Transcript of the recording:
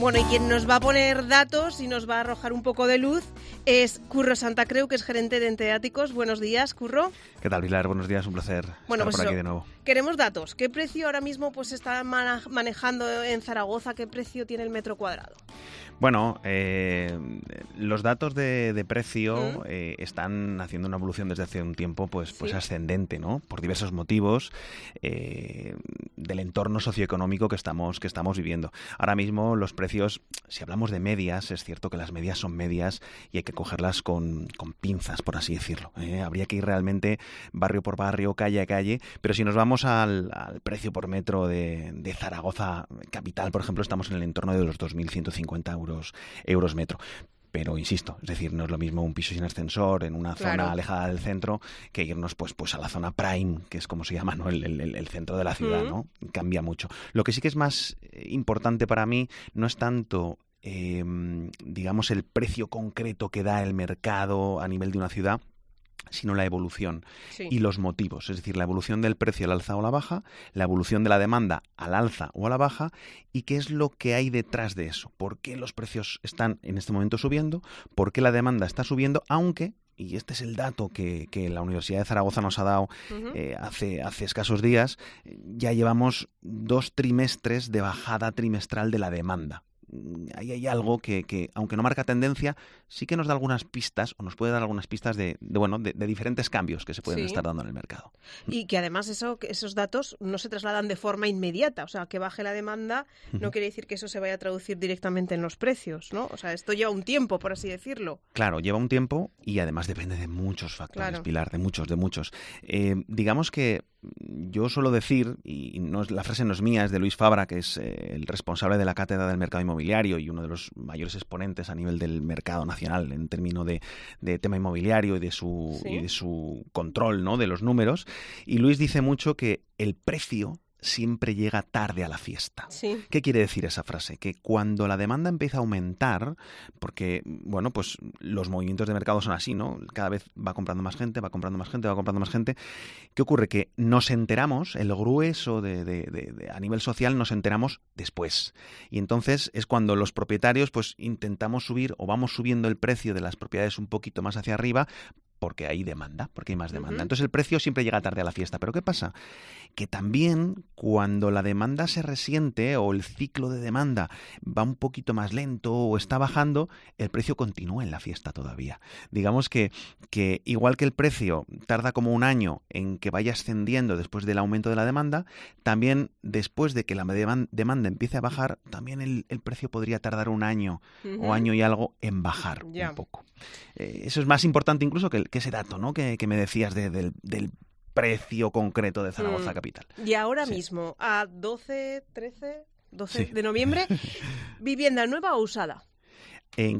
Bueno, y quien nos va a poner datos y nos va a arrojar un poco de luz es Curro Santacreu, que es gerente de Enteáticos. Buenos días, Curro. ¿Qué tal, Pilar? Buenos días, un placer estar por aquí de nuevo. Queremos datos. ¿Qué precio ahora mismo pues está manejando en Zaragoza? ¿Qué precio tiene el metro cuadrado? Bueno, los datos de precio están haciendo una evolución desde hace un tiempo pues ascendente, ¿no? Por diversos motivos del entorno socioeconómico que estamos viviendo. Ahora mismo los precios, si hablamos de medias, es cierto que las medias son medias y hay que cogerlas con pinzas, por así decirlo. Habría que ir realmente barrio por barrio, calle a calle, pero si nos vamos al precio por metro de Zaragoza capital, por ejemplo, estamos en el entorno de los 2.150 euros metro. Pero insisto, es decir, no es lo mismo un piso sin ascensor en una zona alejada del centro que irnos pues a la zona prime, que es como se llama, ¿no? el centro de la ciudad, ¿no? Cambia mucho. Lo que sí que es más importante para mí no es tanto digamos el precio concreto que da el mercado a nivel de una ciudad, sino la evolución y los motivos, es decir, la evolución del precio al alza o a la baja, la evolución de la demanda al alza o a la baja, y qué es lo que hay detrás de eso, por qué los precios están en este momento subiendo, por qué la demanda está subiendo, aunque, y este es el dato que la Universidad de Zaragoza nos ha dado hace escasos días, ya llevamos 2 trimestres de bajada trimestral de la demanda. Ahí hay algo que, aunque no marca tendencia, sí que nos da algunas pistas, o nos puede dar algunas pistas de diferentes cambios que se pueden estar dando en el mercado. Y que además esos datos no se trasladan de forma inmediata, o sea, que baje la demanda no quiere decir que eso se vaya a traducir directamente en los precios, ¿no? O sea, esto lleva un tiempo, por así decirlo. Claro, lleva un tiempo y además depende de muchos factores, Pilar, de muchos. Digamos que yo suelo decir, y la frase no es mía, es de Luis Fabra, que es el responsable de la Cátedra del Mercado Inmobiliario y uno de los mayores exponentes a nivel del mercado nacional en términos de tema inmobiliario y de su control, ¿no? De los números. Y Luis dice mucho que el precio siempre llega tarde a la fiesta. Sí. ¿Qué quiere decir esa frase? Que cuando la demanda empieza a aumentar, porque, bueno, pues los movimientos de mercado son así, ¿no? Cada vez va comprando más gente, ¿qué ocurre? Que nos enteramos, el grueso a nivel social nos enteramos después. Y entonces es cuando los propietarios pues intentamos subir o vamos subiendo el precio de las propiedades un poquito más hacia arriba porque hay demanda, porque hay más demanda. Entonces el precio siempre llega tarde a la fiesta. ¿Pero qué pasa? Que también cuando la demanda se resiente o el ciclo de demanda va un poquito más lento o está bajando, el precio continúa en la fiesta todavía. Digamos que igual que el precio tarda como un año en que vaya ascendiendo después del aumento de la demanda, también después de que la demanda empiece a bajar, también el precio podría tardar un año o año y algo en bajar un poco. Eso es más importante incluso que ese dato, ¿no? que me decías del precio concreto de Zaragoza capital. Y ahora mismo, a 12 de noviembre, ¿vivienda nueva o usada?